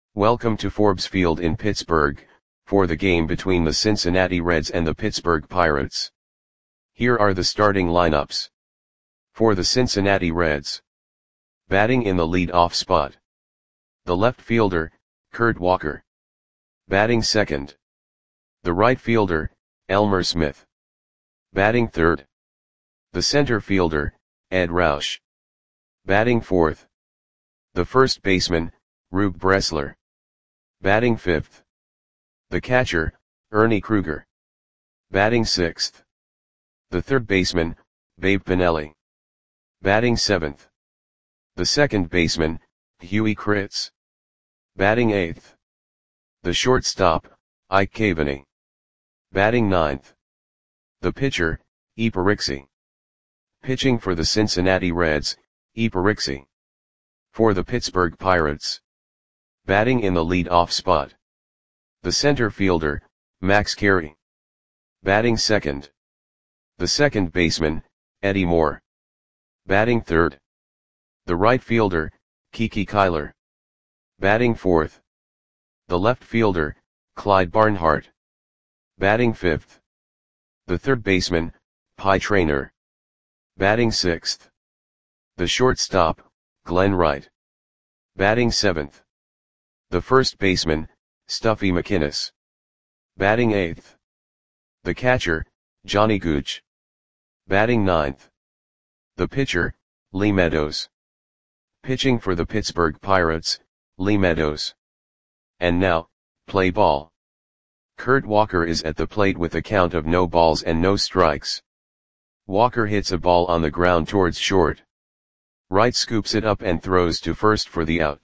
Welcome to Forbes Field in Pittsburgh, for the game between the Cincinnati Reds and the Pittsburgh Pirates. Here are the starting lineups. For the Cincinnati Reds. Batting in the lead-off spot. The left fielder, Kurt Walker. Batting second. The right fielder, Elmer Smith. Batting third. The center fielder, Ed Roush. Batting fourth. The first baseman, Rube Bressler. Batting fifth. The catcher, Ernie Kruger. Batting sixth. The third baseman, Babe Pinelli. Batting seventh. The second baseman, Huey Kritz. Batting eighth. The shortstop, Ike Cavaney. Batting ninth. The pitcher, Iparixi. Pitching for the Cincinnati Reds, Iparixi. For the Pittsburgh Pirates. Batting in the lead-off spot. The center fielder, Max Carey. Batting second. The second baseman, Eddie Moore. Batting third. The right fielder, Kiki Kyler. Batting fourth. The left fielder, Clyde Barnhart. Batting fifth. The third baseman, Pie Traynor. Batting sixth. The shortstop, Glenn Wright. Batting seventh. The first baseman, Stuffy McInnis. Batting eighth. The catcher, Johnny Gooch. Batting ninth. The pitcher, Lee Meadows. Pitching for the Pittsburgh Pirates, Lee Meadows. And now, play ball. Kurt Walker is at the plate with a count of no balls and no strikes. Walker hits a ball on the ground towards short. Wright scoops it up and throws to first for the out.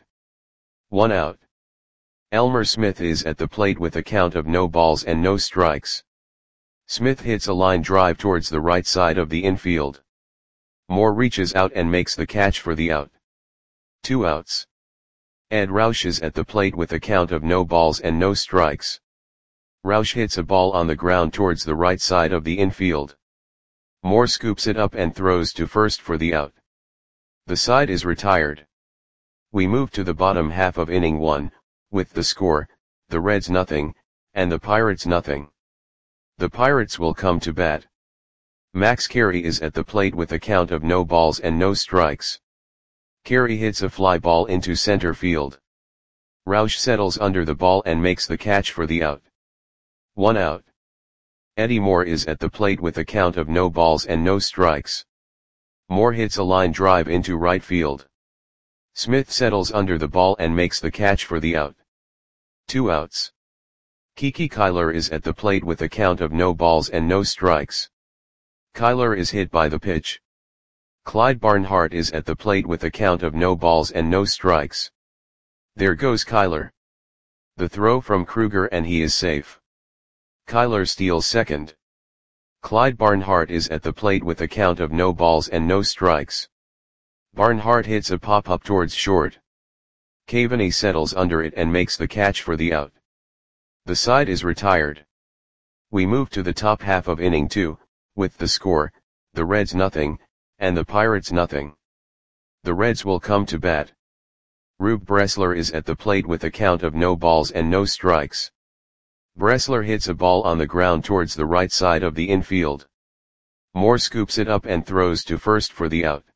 1 out. Elmer Smith is at the plate with a count of no balls and no strikes. Smith hits a line drive towards the right side of the infield. Moore reaches out and makes the catch for the out. 2 outs. Ed Roush is at the plate with a count of no balls and no strikes. Roush hits a ball on the ground towards the right side of the infield. Moore scoops it up and throws to first for the out. The side is retired. We move to the bottom half of inning 1, with the score, the Reds nothing, and the Pirates nothing. The Pirates will come to bat. Max Carey is at the plate with a count of no balls and no strikes. Carey hits a fly ball into center field. Roush settles under the ball and makes the catch for the out. 1 out. Eddie Moore is at the plate with a count of no balls and no strikes. Moore hits a line drive into right field. Smith settles under the ball and makes the catch for the out. 2 outs. Kiki Kyler is at the plate with a count of no balls and no strikes. Kyler is hit by the pitch. Clyde Barnhart is at the plate with a count of no balls and no strikes. There goes Kyler. The throw from Kruger and he is safe. Kyler steals second. Clyde Barnhart is at the plate with a count of no balls and no strikes. Barnhart hits a pop-up towards short. Cavaney settles under it and makes the catch for the out. The side is retired. We move to the top half of inning 2, with the score, the Reds nothing, and the Pirates nothing. The Reds will come to bat. Rube Bressler is at the plate with a count of no balls and no strikes. Bressler hits a ball on the ground towards the right side of the infield. Moore scoops it up and throws to first for the out.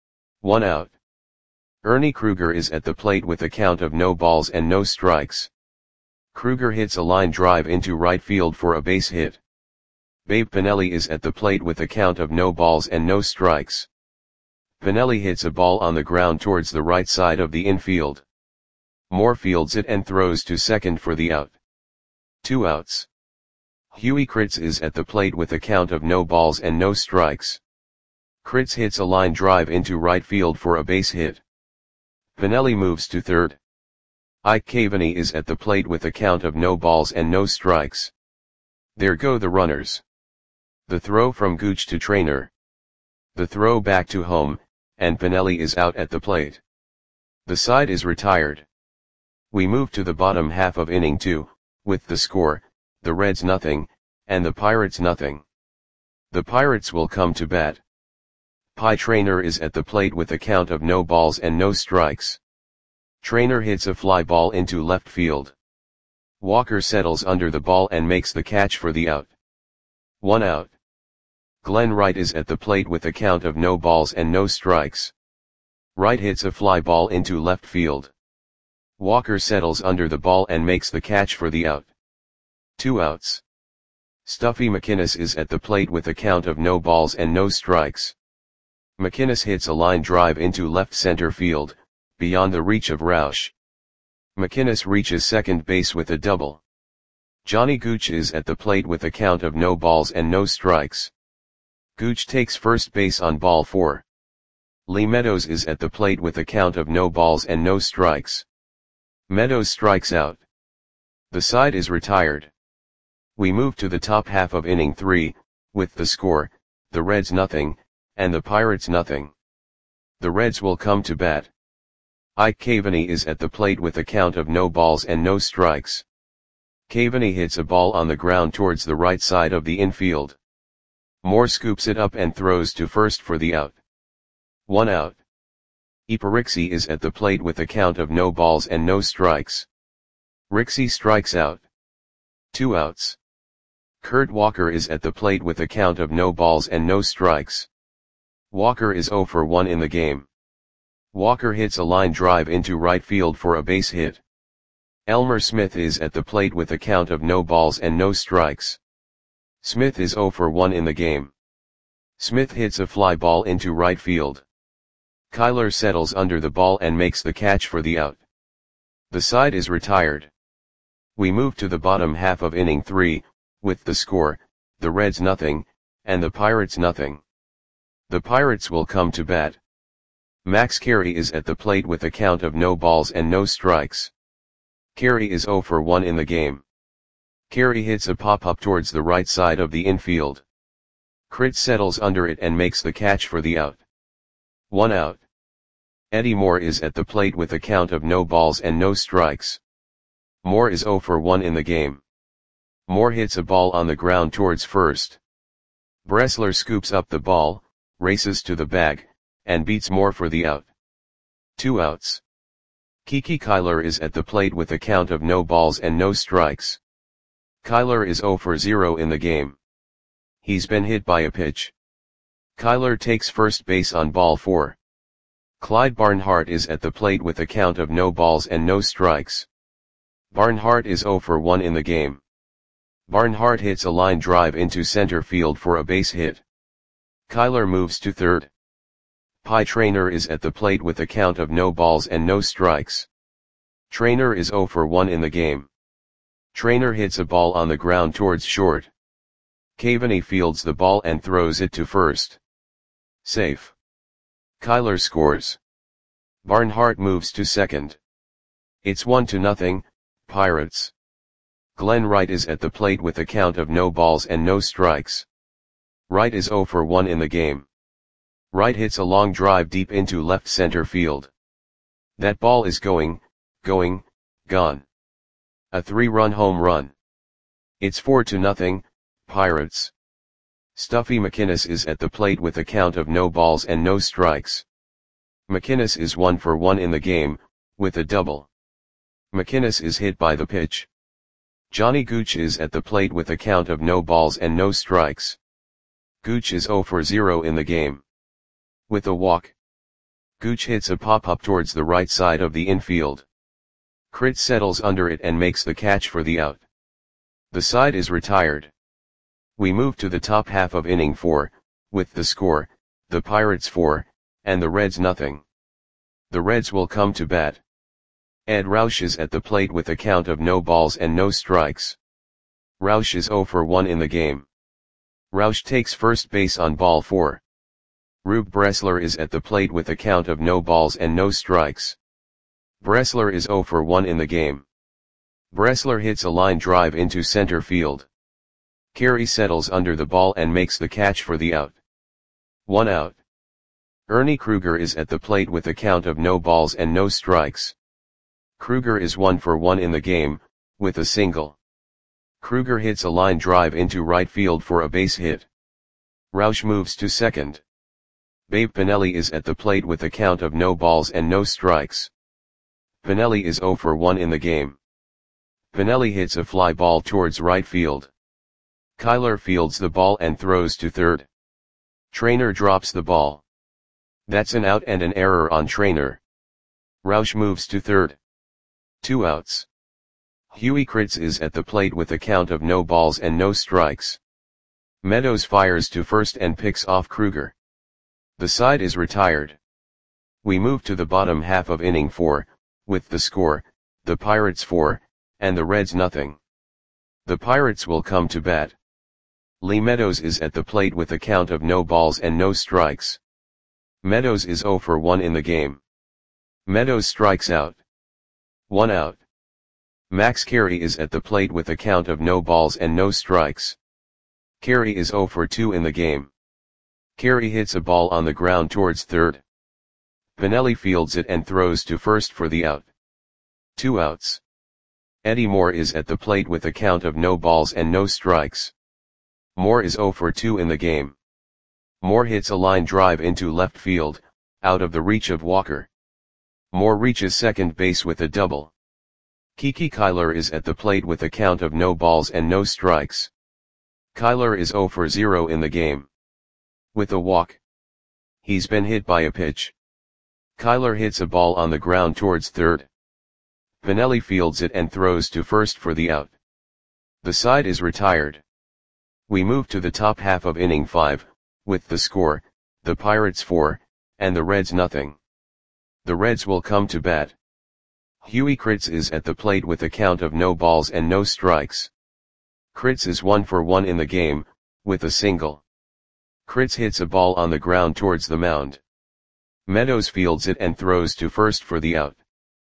1 out. Ernie Kruger is at the plate with a count of no balls and no strikes. Kruger hits a line drive into right field for a base hit. Babe Pinelli is at the plate with a count of no balls and no strikes. Pinelli hits a ball on the ground towards the right side of the infield. Moore fields it and throws to second for the out. 2 outs. Huey Kritz is at the plate with a count of no balls and no strikes. Kritz hits a line drive into right field for a base hit. Pinelli moves to third. Ike Cavaney is at the plate with a count of no balls and no strikes. There go the runners. The throw from Gooch to Traynor. The throw back to home, and Pinelli is out at the plate. The side is retired. We move to the bottom half of inning 2, with the score, the Reds nothing, and the Pirates nothing. The Pirates will come to bat. Pie Traynor is at the plate with a count of no balls and no strikes. Trainer hits a fly ball into left field. Walker settles under the ball and makes the catch for the out. 1 out. Glenn Wright is at the plate with a count of no balls and no strikes. Wright hits a fly ball into left field. Walker settles under the ball and makes the catch for the out. 2 outs. Stuffy McInnis is at the plate with a count of no balls and no strikes. McInnis hits a line drive into left center field, beyond the reach of Roush. McInnis reaches second base with a double. Johnny Gooch is at the plate with a count of no balls and no strikes. Gooch takes first base on ball 4. Lee Meadows is at the plate with a count of no balls and no strikes. Meadows strikes out. The side is retired. We move to the top half of inning 3, with the score, the Reds nothing, and the Pirates nothing. The Reds will come to bat. Ike Caveney is at the plate with a count of no balls and no strikes. Caveney hits a ball on the ground towards the right side of the infield. Moore scoops it up and throws to first for the out. 1 out. Iparixi is at the plate with a count of no balls and no strikes. Rixey strikes out. 2 outs. Kurt Walker is at the plate with a count of no balls and no strikes. Walker is 0 for 1 in the game. Walker hits a line drive into right field for a base hit. Elmer Smith is at the plate with a count of no balls and no strikes. Smith is 0 for 1 in the game. Smith hits a fly ball into right field. Kyler settles under the ball and makes the catch for the out. The side is retired. We move to the bottom half of inning 3, with the score, the Reds nothing, and the Pirates nothing. The Pirates will come to bat. Max Carey is at the plate with a count of no balls and no strikes. Carey is 0 for 1 in the game. Carey hits a pop-up towards the right side of the infield. Crit settles under it and makes the catch for the out. 1 out. Eddie Moore is at the plate with a count of no balls and no strikes. Moore is 0 for 1 in the game. Moore hits a ball on the ground towards first. Bressler scoops up the ball, races to the bag, and beats Moore for the out. 2 outs. Kiki Kyler is at the plate with a count of no balls and no strikes. Kyler is 0 for 0 in the game. He's been hit by a pitch. Kyler takes first base on ball 4. Clyde Barnhart is at the plate with a count of no balls and no strikes. Barnhart is 0 for 1 in the game. Barnhart hits a line drive into center field for a base hit. Kyler moves to third. Pie Traynor is at the plate with a count of no balls and no strikes. Traynor is 0 for 1 in the game. Traynor hits a ball on the ground towards short. Caveney fields the ball and throws it to first. Safe. Kyler scores. Barnhart moves to second. It's 1-0, Pirates. Glenn Wright is at the plate with a count of no balls and no strikes. Wright is 0 for 1 in the game. Wright hits a long drive deep into left center field. That ball is gone. A 3-run home run. It's 4-0, Pirates. Stuffy McInnis is at the plate with a count of no balls and no strikes. McInnis is 1 for 1 in the game, with a double. McInnis is hit by the pitch. Johnny Gooch is at the plate with a count of no balls and no strikes. Gooch is 0 for 0 in the game. With a walk. Gooch hits a pop-up towards the right side of the infield. Crit settles under it and makes the catch for the out. The side is retired. We move to the top half of inning 4, with the score, the Pirates 4, and the Reds nothing. The Reds will come to bat. Ed Roush is at the plate with a count of no balls and no strikes. Roush is 0 for 1 in the game. Roush takes first base on ball 4. Rube Bressler is at the plate with a count of no balls and no strikes. Bressler is 0 for 1 in the game. Bressler hits a line drive into center field. Carey settles under the ball and makes the catch for the out. 1 out. Ernie Kruger is at the plate with a count of no balls and no strikes. Kruger is 1 for 1 in the game, with a single. Kruger hits a line drive into right field for a base hit. Roush moves to second. Babe Pinelli is at the plate with a count of no balls and no strikes. Pinelli is 0 for 1 in the game. Pinelli hits a fly ball towards right field. Kyler fields the ball and throws to third. Trainer drops the ball. That's an out and an error on Trainer. Roush moves to third. 2 outs. Huey Kritz is at the plate with a count of no balls and no strikes. Meadows fires to first and picks off Kruger. The side is retired. We move to the bottom half of inning 4, with the score, the Pirates 4, and the Reds nothing. The Pirates will come to bat. Lee Meadows is at the plate with a count of no balls and no strikes. Meadows is 0 for 1 in the game. Meadows strikes out. 1 out. Max Carey is at the plate with a count of no balls and no strikes. Carey is 0 for 2 in the game. Carey hits a ball on the ground towards third. Pinelli fields it and throws to first for the out. 2 outs. Eddie Moore is at the plate with a count of no balls and no strikes. Moore is 0 for 2 in the game. Moore hits a line drive into left field, out of the reach of Walker. Moore reaches second base with a double. Kiki Kyler is at the plate with a count of no balls and no strikes. Kyler is 0 for 0 in the game. With a walk. He's been hit by a pitch. Kyler hits a ball on the ground towards third. Pinelli fields it and throws to first for the out. The side is retired. We move to the top half of inning 5, with the score, the Pirates 4, and the Reds nothing. The Reds will come to bat. Huey Kritz is at the plate with a count of no balls and no strikes. Kritz is 1 for 1 in the game, with a single. Kritz hits a ball on the ground towards the mound. Meadows fields it and throws to first for the out.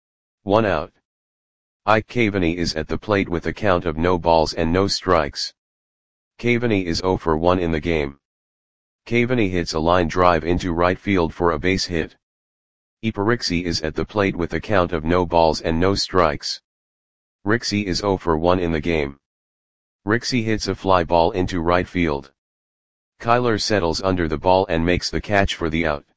1 out. Ike Caveney is at the plate with a count of no balls and no strikes. Caveney is 0 for 1 in the game. Caveney hits a line drive into right field for a base hit. Iparixi is at the plate with a count of no balls and no strikes. Rixey is 0 for 1 in the game. Rixey hits a fly ball into right field. Kyler settles under the ball and makes the catch for the out.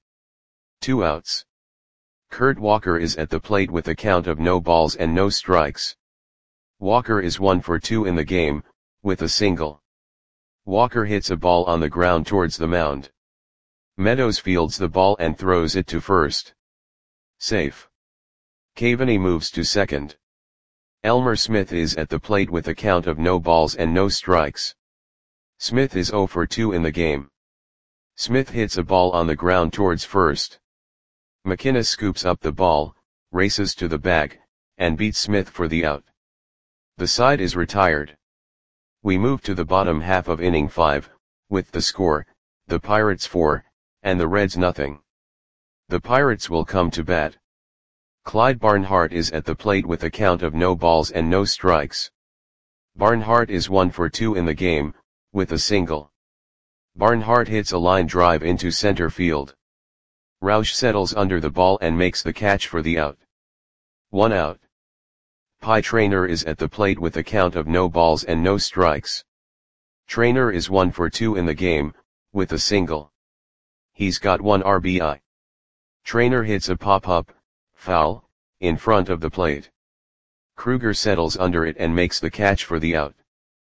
2 outs. Kurt Walker is at the plate with a count of no balls and no strikes. Walker is 1 for 2 in the game, with a single. Walker hits a ball on the ground towards the mound. Meadows fields the ball and throws it to first. Safe. Caveney moves to second. Elmer Smith is at the plate with a count of no balls and no strikes. Smith is 0 for 2 in the game. Smith hits a ball on the ground towards first. McKinnis scoops up the ball, races to the bag, and beats Smith for the out. The side is retired. We move to the bottom half of inning 5, with the score, the Pirates 4, and the Reds nothing. The Pirates will come to bat. Clyde Barnhart is at the plate with a count of no balls and no strikes. Barnhart is 1 for 2 in the game, with a single. Barnhart hits a line drive into center field. Roush settles under the ball and makes the catch for the out. 1 out. Pie Trainer is at the plate with a count of no balls and no strikes. Trainer is 1 for 2 in the game, with a single. He's got 1 RBI. Trainer hits a pop-up, foul, in front of the plate. Kruger settles under it and makes the catch for the out.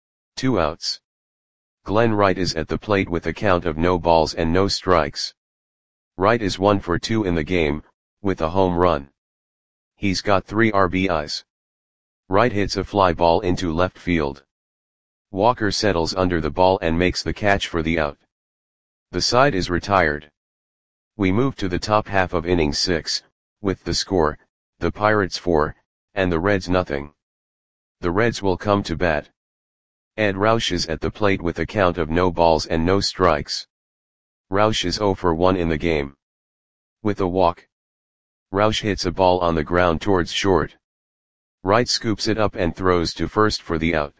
2 outs. Glenn Wright is at the plate with a count of no balls and no strikes. Wright is 1 for 2 in the game, with a home run. He's got 3 RBIs. Wright hits a fly ball into left field. Walker settles under the ball and makes the catch for the out. The side is retired. We move to the top half of inning 6, with the score, the Pirates 4, and the Reds nothing. The Reds will come to bat. Ed Roush is at the plate with a count of no balls and no strikes. Roush is 0 for 1 in the game. With a walk. Roush hits a ball on the ground towards short. Wright scoops it up and throws to first for the out.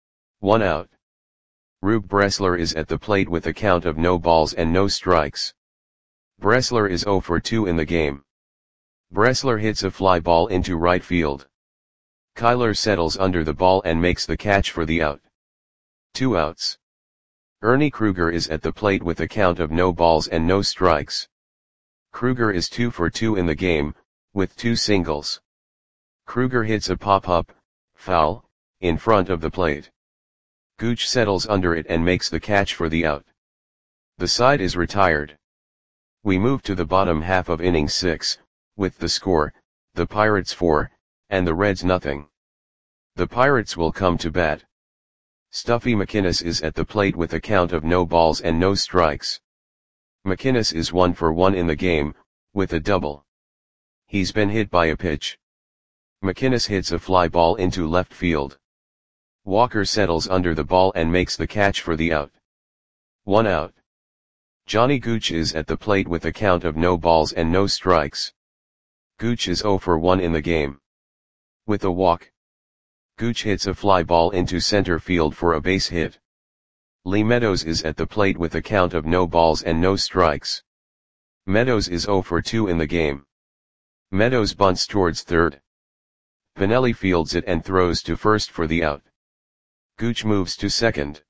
1 out. Rube Bressler is at the plate with a count of no balls and no strikes. Bressler is 0 for 2 in the game. Bressler hits a fly ball into right field. Kyler settles under the ball and makes the catch for the out. 2 outs. Ernie Kruger is at the plate with a count of no balls and no strikes. Kruger is 2 for 2 in the game, with 2 singles. Kruger hits a pop-up, foul, in front of the plate. Gooch settles under it and makes the catch for the out. The side is retired. We move to the bottom half of inning 6, with the score, the Pirates 4, and the Reds nothing. The Pirates will come to bat. Stuffy McInnes is at the plate with a count of no balls and no strikes. McInnes is 1 for 1 in the game, with a double. He's been hit by a pitch. McInnes hits a fly ball into left field. Walker settles under the ball and makes the catch for the out. 1 out. Johnny Gooch is at the plate with a count of no balls and no strikes. Gooch is 0 for 1 in the game. With a walk, Gooch hits a fly ball into center field for a base hit. Lee Meadows is at the plate with a count of no balls and no strikes. Meadows is 0 for 2 in the game. Meadows bunts towards third. Pinelli fields it and throws to first for the out. Gooch moves to second.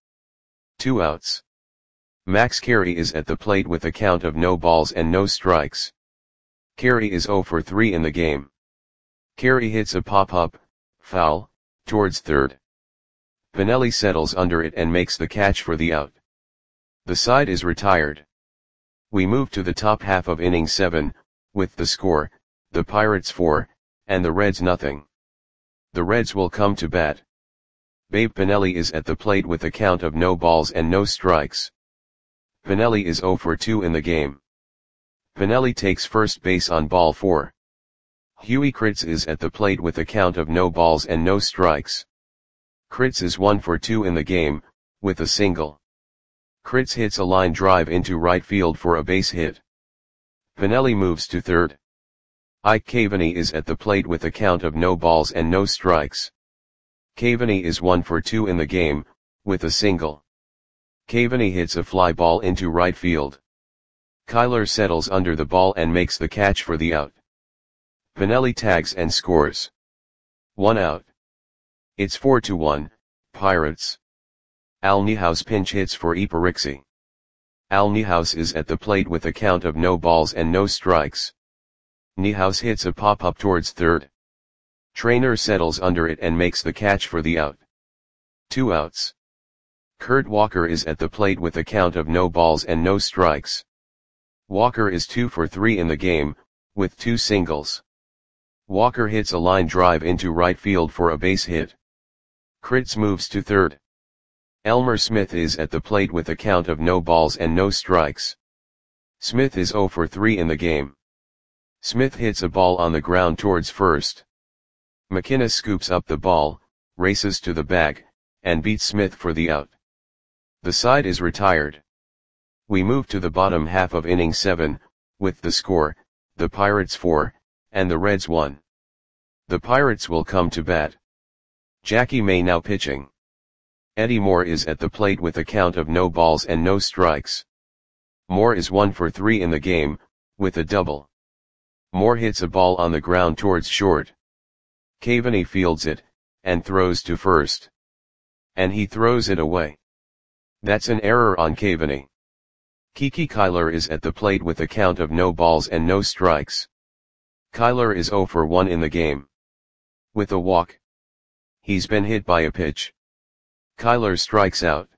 2 outs. Max Carey is at the plate with a count of no balls and no strikes. Carey is 0 for 3 in the game. Carey hits a pop-up, foul, towards third. Pinelli settles under it and makes the catch for the out. The side is retired. We move to the top half of inning 7, with the score, the Pirates 4, and the Reds nothing. The Reds will come to bat. Babe Pinelli is at the plate with a count of no balls and no strikes. Pinelli is 0 for 2 in the game. Pinelli takes first base on ball 4. Huey Kritz is at the plate with a count of no balls and no strikes. Kritz is 1 for 2 in the game, with a single. Kritz hits a line drive into right field for a base hit. Pinelli moves to third. Ike Caveney is at the plate with a count of no balls and no strikes. Caveney is 1 for 2 in the game, with a single. Caveney hits a fly ball into right field. Kyler settles under the ball and makes the catch for the out. Pinelli tags and scores. 1 out. It's 4-1, Pirates. Al Niehaus pinch hits for Iparixi. Al Niehaus is at the plate with a count of no balls and no strikes. Niehaus hits a pop-up towards third. Trainer settles under it and makes the catch for the out. 2 outs. Kurt Walker is at the plate with a count of no balls and no strikes. Walker is 2 for 3 in the game, with 2 singles. Walker hits a line drive into right field for a base hit. Kritz moves to third. Elmer Smith is at the plate with a count of no balls and no strikes. Smith is 0 for 3 in the game. Smith hits a ball on the ground towards first. McInnes scoops up the ball, races to the bag, and beats Smith for the out. The side is retired. We move to the bottom half of inning 7, with the score, the Pirates 4, and the Reds 1. The Pirates will come to bat. Jackie May now pitching. Eddie Moore is at the plate with a count of no balls and no strikes. Moore is 1 for 3 in the game, with a double. Moore hits a ball on the ground towards short. Caveney fields it, and throws to first. And he throws it away. That's an error on Caveney. Kiki Kyler is at the plate with a count of no balls and no strikes. Kyler is 0 for 1 in the game. With a walk. He's been hit by a pitch. Kyler strikes out.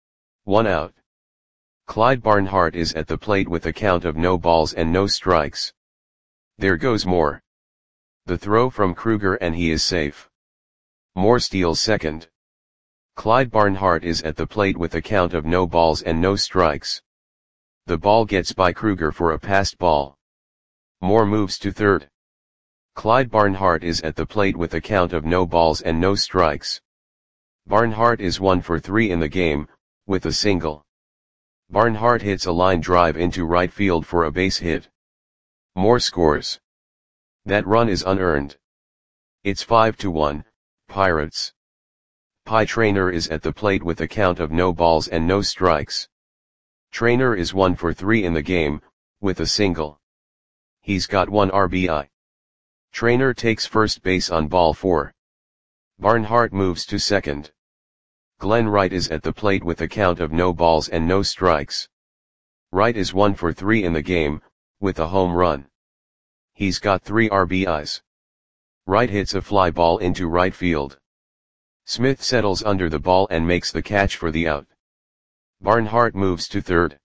1 out. Clyde Barnhart is at the plate with a count of no balls and no strikes. There goes Moore. The throw from Kruger and he is safe. Moore steals second. Clyde Barnhart is at the plate with a count of no balls and no strikes. The ball gets by Kruger for a passed ball. Moore moves to third. Clyde Barnhart is at the plate with a count of no balls and no strikes. Barnhart is 1 for 3 in the game, with a single. Barnhart hits a line drive into right field for a base hit. Moore scores. That run is unearned. It's 5-1, Pirates. Pie Trainer is at the plate with a count of no balls and no strikes. Trainer is 1 for 3 in the game, with a single. He's got 1 RBI. Trainer takes first base on ball 4. Barnhart moves to second. Glenn Wright is at the plate with a count of no balls and no strikes. Wright is 1 for 3 in the game, with a home run. He's got 3 RBIs. Wright hits a fly ball into right field. Smith settles under the ball and makes the catch for the out. Barnhart moves to third.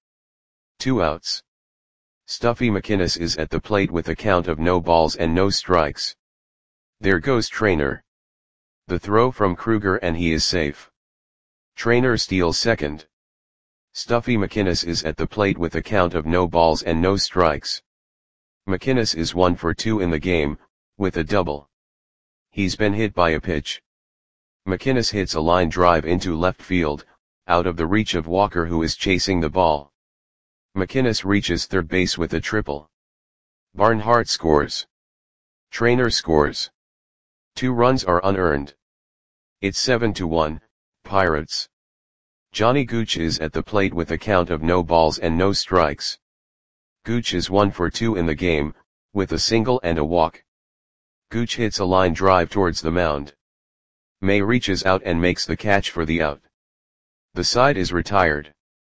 2 outs. Stuffy McInnis is at the plate with a count of no balls and no strikes. There goes Trainer. The throw from Kruger and he is safe. Trainer steals second. Stuffy McInnis is at the plate with a count of no balls and no strikes. McInnis is 1 for 2 in the game, with a double. He's been hit by a pitch. McInnis hits a line drive into left field, out of the reach of Walker who is chasing the ball. McInnis reaches third base with a triple. Barnhart scores. Trainer scores. 2 runs are unearned. It's 7-1, Pirates. Johnny Gooch is at the plate with a count of no balls and no strikes. Gooch is 1 for 2 in the game, with a single and a walk. Gooch hits a line drive towards the mound. May reaches out and makes the catch for the out. The side is retired.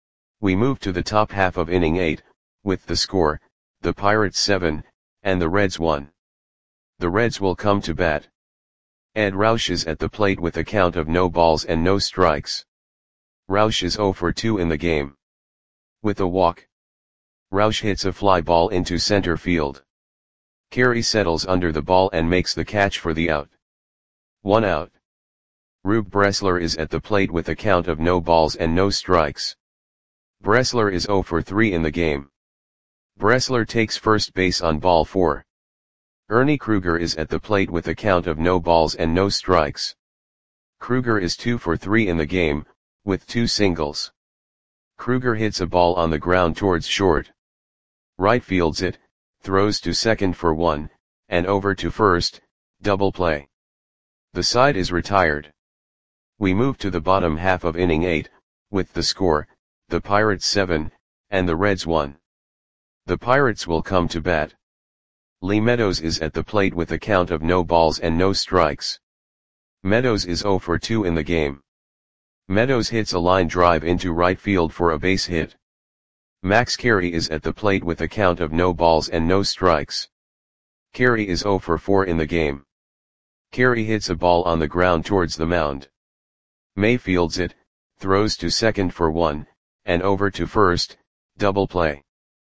We move to the top half of inning 8, with the score, the Pirates 7, and the Reds 1. The Reds will come to bat. Ed Roush is at the plate with a count of no balls and no strikes. Roush is 0 for 2 in the game. With a walk. Roush hits a fly ball into center field. Carey settles under the ball and makes the catch for the out. 1 out. Rube Bressler is at the plate with a count of no balls and no strikes. Bressler is 0 for 3 in the game. Bressler takes first base on ball 4. Ernie Kruger is at the plate with a count of no balls and no strikes. Kruger is 2 for 3 in the game, with 2 singles. Kruger hits a ball on the ground towards short. Right fields it, throws to second for 1, and over to first, double play. The side is retired. We move to the bottom half of inning 8, with the score, the Pirates 7, and the Reds 1. The Pirates will come to bat. Lee Meadows is at the plate with a count of no balls and no strikes. Meadows is 0 for 2 in the game. Meadows hits a line drive into right field for a base hit. Max Carey is at the plate with a count of no balls and no strikes. Carey is 0 for 4 in the game. Carey hits a ball on the ground towards the mound. May fields it, throws to second for 1, and over to first, double play.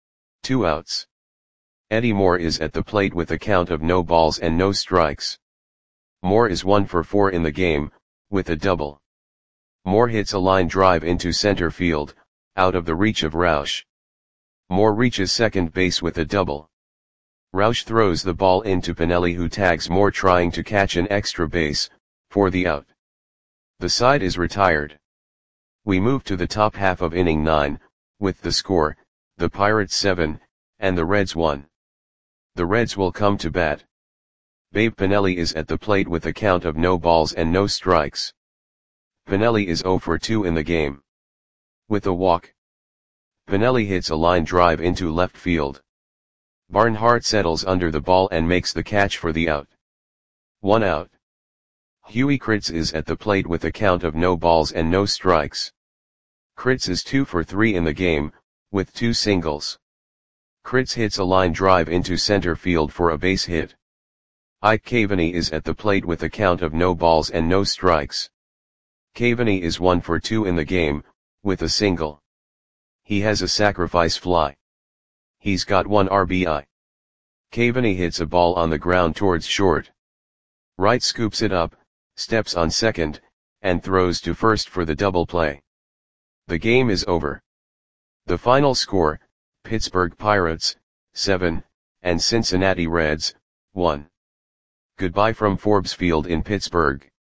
2 outs. Eddie Moore is at the plate with a count of no balls and no strikes. Moore is 1 for 4 in the game, with a double. Moore hits a line drive into center field, out of the reach of Roush. Moore reaches second base with a double. Roush throws the ball into Pinelli who tags Moore trying to catch an extra base, for the out. The side is retired. We move to the top half of inning 9, with the score, the Pirates 7, and the Reds 1. The Reds will come to bat. Babe Pinelli is at the plate with a count of no balls and no strikes. Pinelli is 0 for 2 in the game. With a walk. Pinelli hits a line drive into left field. Barnhart settles under the ball and makes the catch for the out. 1 out. Huey Kritz is at the plate with a count of no balls and no strikes. Kritz is 2 for 3 in the game, with 2 singles. Kritz hits a line drive into center field for a base hit. Ike Caveney is at the plate with a count of no balls and no strikes. Caveney is 1 for 2 in the game, with a single. He has a sacrifice fly. He's got 1 RBI. Caveney hits a ball on the ground towards short. Wright scoops it up, steps on second, and throws to first for the double play. The game is over. The final score, Pittsburgh Pirates, 7, and Cincinnati Reds, 1. Goodbye from Forbes Field in Pittsburgh.